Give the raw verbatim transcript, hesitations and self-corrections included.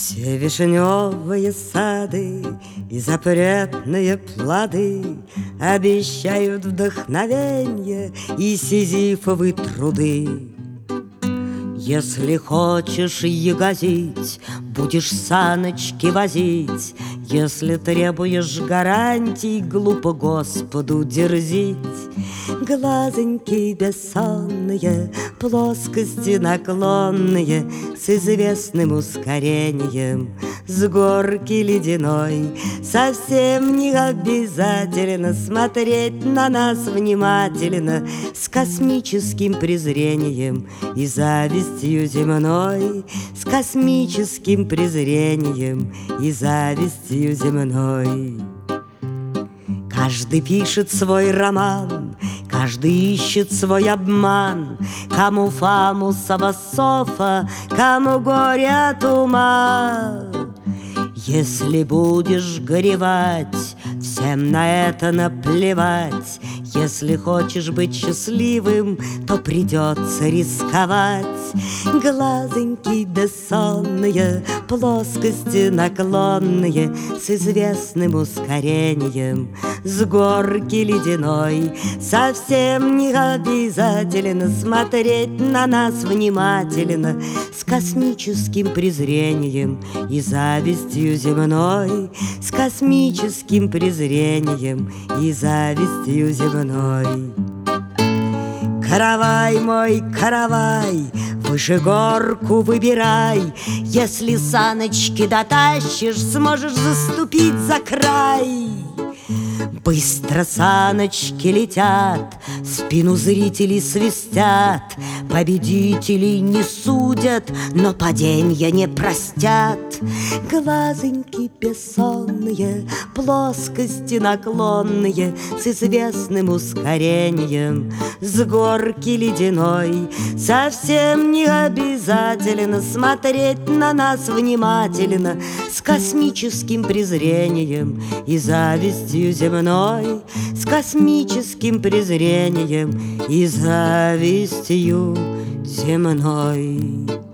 Все вишневые сады и запретные плоды обещают вдохновенье и сизифовы труды. Если хочешь ягозить, будешь саночки возить. Если требуешь гарантий, глупо Господу дерзить. Глазоньки бессонные, плоскости наклонные, с известным ускорением, с горки ледяной. Совсем не обязательно смотреть на нас внимательно, с космическим презрением и завистью земной, с космическим презрением и завистью земной. Каждый пишет свой роман, каждый ищет свой обман, кому Фамусова софа, кому горе от ума. Если будешь горевать, всем на это наплевать. Если хочешь быть счастливым, то придется рисковать. Глазоньки бессонные, плоскости наклонные, с известным ускорением, с горки ледяной. Совсем не обязательно смотреть на нас внимательно, с космическим презрением и завистью земной, с космическим презрением и завистью земной. Каравай мой, каравай, выше горку выбирай. Если саночки дотащишь, сможешь заступить за край. Быстро саночки летят, спину зрителей свистят. Победителей не судят, но паденья не простят. Глазоньки бессонные, плоскости наклонные, с известным ускорением, с горки ледяной. Совсем не обязательно смотреть на нас внимательно, с космическим презрением и завистью земной, с космическим презрением и завистью земной.